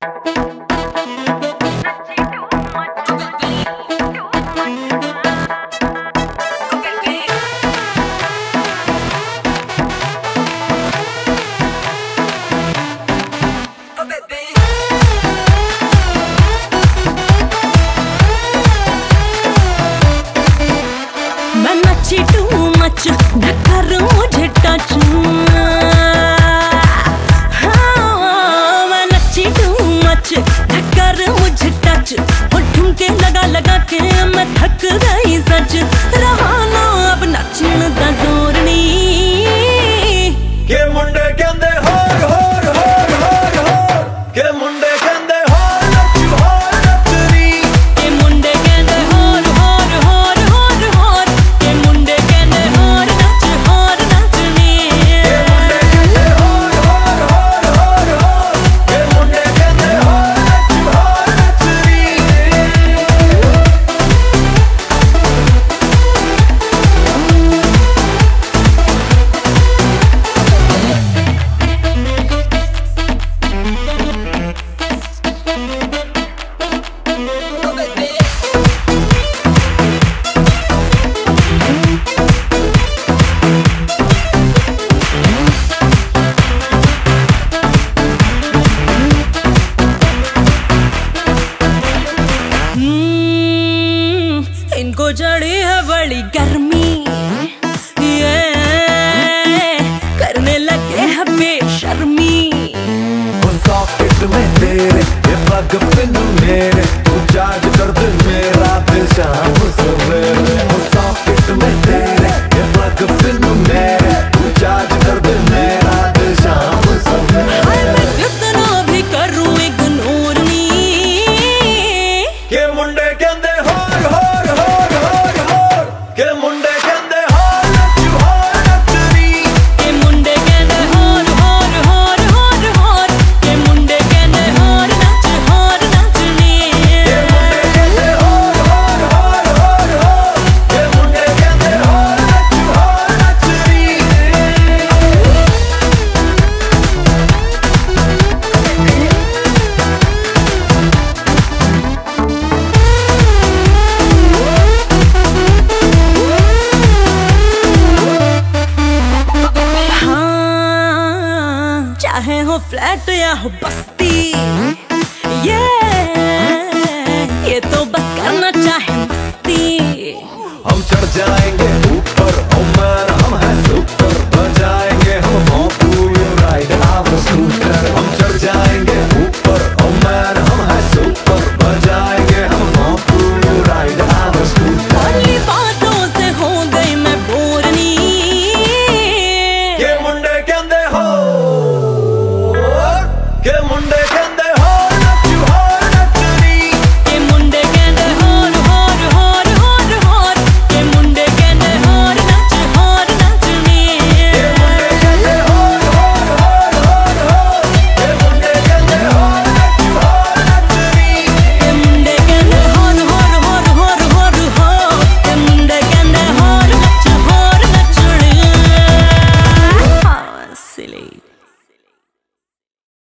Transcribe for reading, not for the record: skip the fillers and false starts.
ढक्कर मुझे टच मैं नची टू मच ढक्कर मुझे टच और ठुमके लगा लगा के मैं थक गई सच रहा ना अब नचन दा जोर नहीं के मुंडे कहंदे होर होर होर होर होर के मुंडे कहंदे होर नच री के मुंडे कहंदे होर होर होर होर होर के मुंडे कहंदे होर नचनी के मुंडे कहंदे होर होर होर होर होर के मुंडे कहंदे होर नच री इनको चढ़ी है बड़ी गर्मी ये करने लगे है बेशर्मी सॉकेट में तेरे ये पग पिन मेरे तू चार्ज कर दे मेरा दिल शाम सवेरे सॉकेट में तेरे ये पग पिन मेरे तू चार्ज कर दे मेरा दिल शाम सवेरे मैं कितना भी करूं इग्नोर नहीं के मुंडे कहंदे होर होर होर होर होर के मुंडे कहंदे होर नच री के मुंडे कहंदे होर होर होर होर होर के मुंडे कहंदे होर नचनी के मुंडे कहंदे होर होर होर होर होर के मुंडे कहंदे होर नच री चाहे हो फ्लैट या हो बस्ती